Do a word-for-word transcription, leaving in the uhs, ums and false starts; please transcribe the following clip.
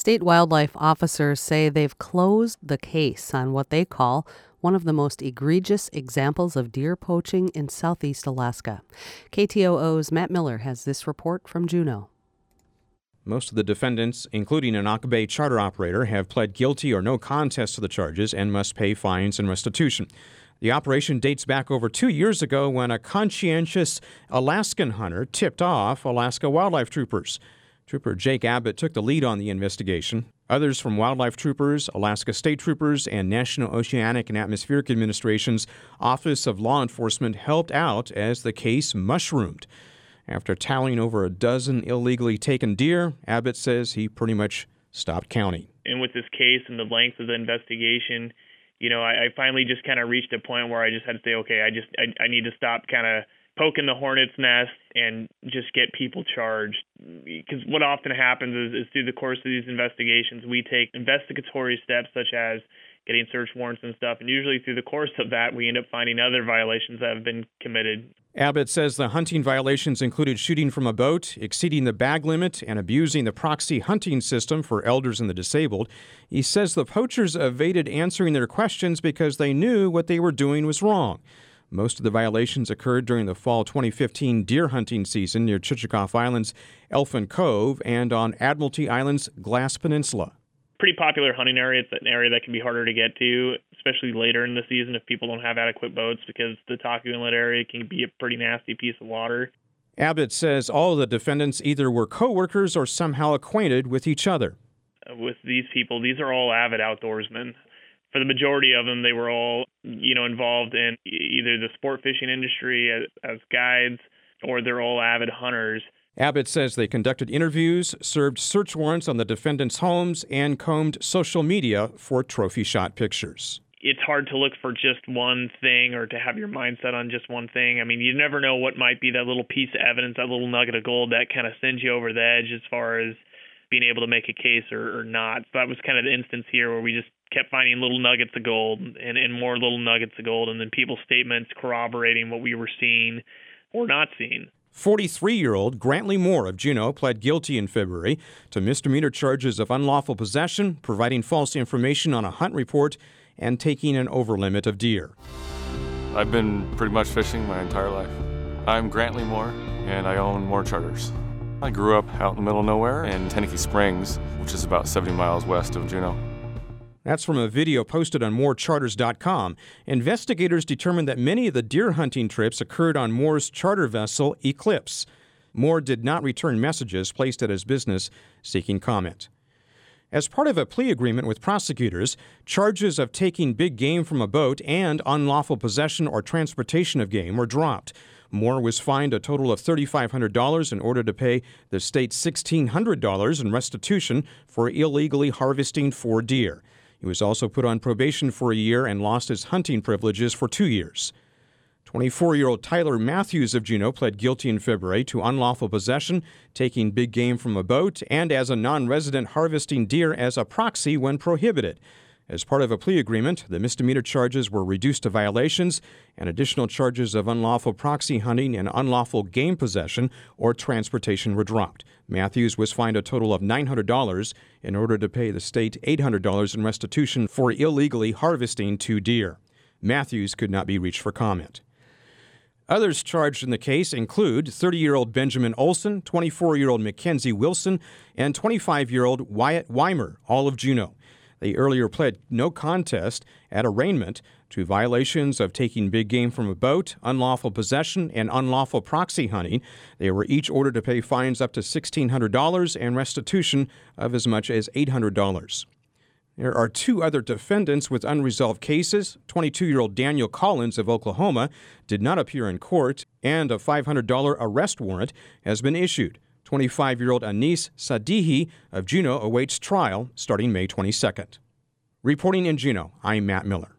State wildlife officers say they've closed the case on what they call one of the most egregious examples of deer poaching in southeast Alaska. K T O O's Matt Miller has this report from Juneau. Most of the defendants, including an Aka Bay charter operator, have pled guilty or no contest to the charges and must pay fines and restitution. The operation dates back over two years ago when a conscientious Alaskan hunter tipped off Alaska wildlife troopers. Trooper Jake Abbott took the lead on the investigation. Others from Wildlife Troopers, Alaska State Troopers, and National Oceanic and Atmospheric Administration's Office of Law Enforcement helped out as the case mushroomed. After tallying over a dozen illegally taken deer, Abbott says he pretty much stopped counting. And with this case and the length of the investigation, you know, I, I finally just kind of reached a point where I just had to say, okay, I just I, I need to stop kind of poking the hornet's nest and just get people charged. Because what often happens is, is through the course of these investigations, we take investigatory steps such as getting search warrants and stuff. And usually through the course of that, we end up finding other violations that have been committed. Abbott says the hunting violations included shooting from a boat, exceeding the bag limit, and abusing the proxy hunting system for elders and the disabled. He says the poachers evaded answering their questions because they knew what they were doing was wrong. Most of the violations occurred during the fall twenty fifteen deer hunting season near Chichikov Island's Elfin Cove and on Admiralty Island's Glass Peninsula. Pretty popular hunting area. It's an area that can be harder to get to, especially later in the season if people don't have adequate boats, because the Taku Inlet area can be a pretty nasty piece of water. Abbott says all of the defendants either were co-workers or somehow acquainted with each other. With these people, these are all avid outdoorsmen. For the majority of them, they were all, you know, involved in either the sport fishing industry as, as guides, or they're all avid hunters. Abbott says they conducted interviews, served search warrants on the defendants' homes, and combed social media for trophy shot pictures. It's hard to look for just one thing or to have your mind set on just one thing. I mean, you never know what might be that little piece of evidence, that little nugget of gold that kind of sends you over the edge as far as being able to make a case or, or not. So that was kind of the instance here where we just kept finding little nuggets of gold and, and more little nuggets of gold, and then people's statements corroborating what we were seeing or not seeing. forty-three-year-old Grantley Moore of Juneau pled guilty in February to misdemeanor charges of unlawful possession, providing false information on a hunt report, and taking an overlimit of deer. I've been pretty much fishing my entire life. I'm Grantley Moore, and I own Moore Charters. I grew up out in the middle of nowhere in Tenakee Springs, which is about seventy miles west of Juneau. That's from a video posted on more charters dot com. Investigators determined that many of the deer hunting trips occurred on Moore's charter vessel, Eclipse. Moore did not return messages placed at his business seeking comment. As part of a plea agreement with prosecutors, charges of taking big game from a boat and unlawful possession or transportation of game were dropped. Moore was fined a total of three thousand five hundred dollars in order to pay the state one thousand six hundred dollars in restitution for illegally harvesting four deer. He was also put on probation for a year and lost his hunting privileges for two years. twenty-four-year-old Tyler Matthews of Juneau pled guilty in February to unlawful possession, taking big game from a boat, and as a non-resident harvesting deer as a proxy when prohibited. As part of a plea agreement, the misdemeanor charges were reduced to violations, and additional charges of unlawful proxy hunting and unlawful game possession or transportation were dropped. Matthews was fined a total of nine hundred dollars in order to pay the state eight hundred dollars in restitution for illegally harvesting two deer. Matthews could not be reached for comment. Others charged in the case include thirty-year-old Benjamin Olson, twenty-four-year-old Mackenzie Wilson, and twenty-five-year-old Wyatt Weimer, all of Juneau. They earlier pled no contest at arraignment to violations of taking big game from a boat, unlawful possession, and unlawful proxy hunting. They were each ordered to pay fines up to one thousand six hundred dollars and restitution of as much as eight hundred dollars. There are two other defendants with unresolved cases. twenty-two-year-old Daniel Collins of Oklahoma did not appear in court, and a five hundred dollars arrest warrant has been issued. twenty-five-year-old Anis Sadihi of Juneau awaits trial starting May twenty-second. Reporting in Juneau, I'm Matt Miller.